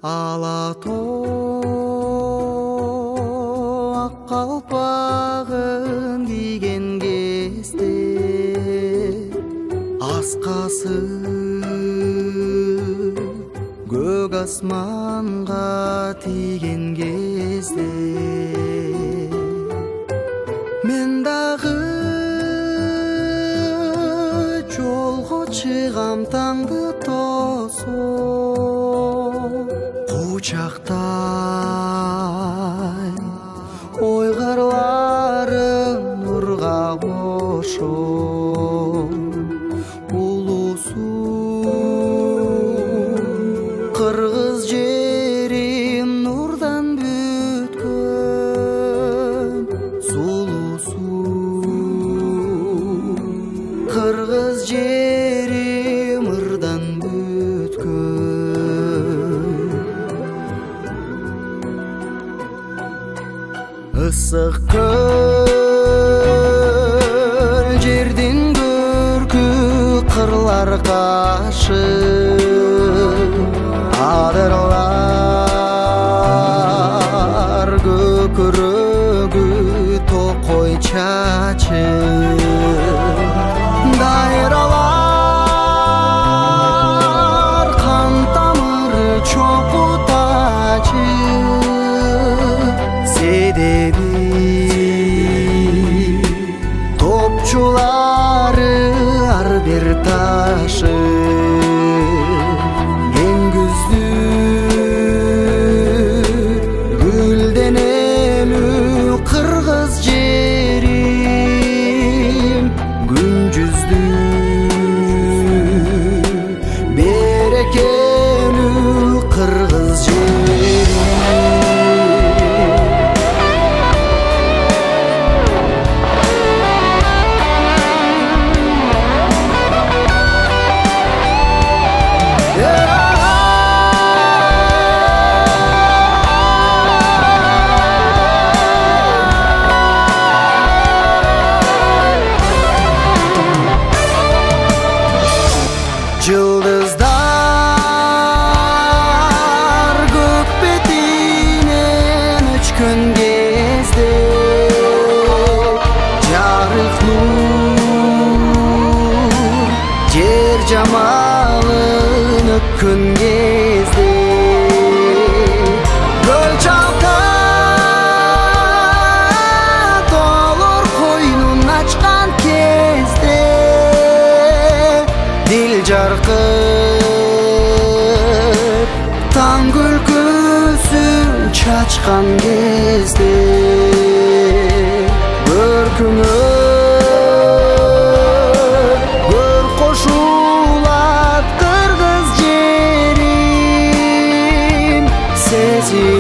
ала тоо ак калпагын кийген кезде аскасы көк асманга тийген кезде мен дагы жолго чыгам таңды тосуп кучактай ой кырларым нурга кошуп улусу кыргыз жерим нурдан бүткөн сулусу кыргыз жерим ырдан бүткөн ысык көл жердин көркү кырлар кашы адырлар көкүрөгү токой чачы дайралар кан тамыры чокутачы себеби топчулары ар бир ташы кең күздү гүлденелүү кыргыз жерим күнжүздү берекелүү кыргыз жерим Жылдыздар көк бетинен өчкөн кезде жарык нур жер жамалын өпкөн кезде көл чалкак толор койнун ачкан кезде дил жаркып таң күлкүсүн чачкан кезде көркүңө көр кошулат кыргыз жерим сезим